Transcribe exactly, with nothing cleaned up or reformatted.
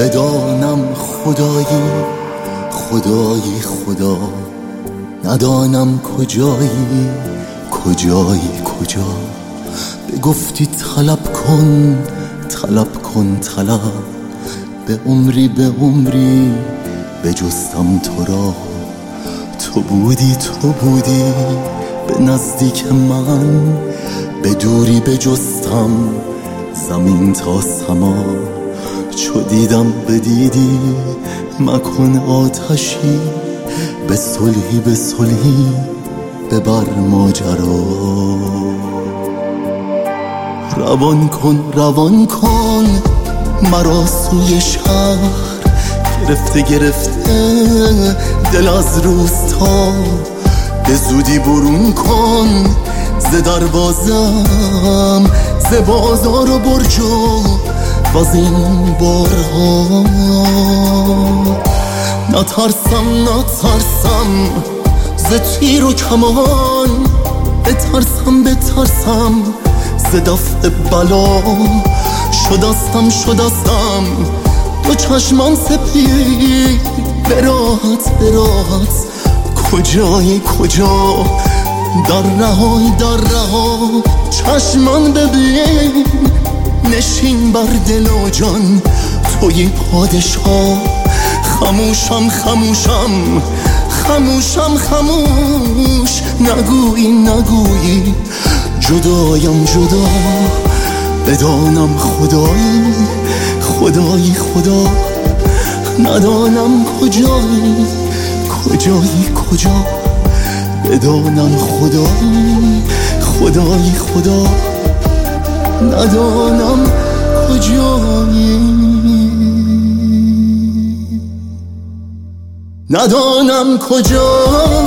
بدانم خدایی خدایی خدا، ندانم کجایی کجایی کجا. بگفتی طلب کن طلب کن طلب، به عمری به عمری بجستم تو را. تو بودی تو بودی به نزدیک من، به دوری بجستم زمین تا سما. چو دیدم بدیدی مکن آتشی، به صلحی به صلحی ببر ماجرا. روان کن روان کن مرا سوی شهر، گرفته گرفته دل از روستا. به زودی برون کن ز دروازم، ز بازار و برج و از این بارها. نترسم نترسم ز تیر و کمان، بترسم بترسم ز دفع بلا. شدستم شدستم دو چشمان سپید، براحت براحت کجایی کجا. در رهای در رها چشمان ببین، نشین بر دل و جان توی پادشاه. خموشم خموشم خموشم خموش، نگویی نگویی جدایم جدا. بدانم خدایی خدایی خدا، ندانم کجایی کجایی کجا. بدانم خدایی خدایی خدا، ندانم کجایی ندانم کجایی.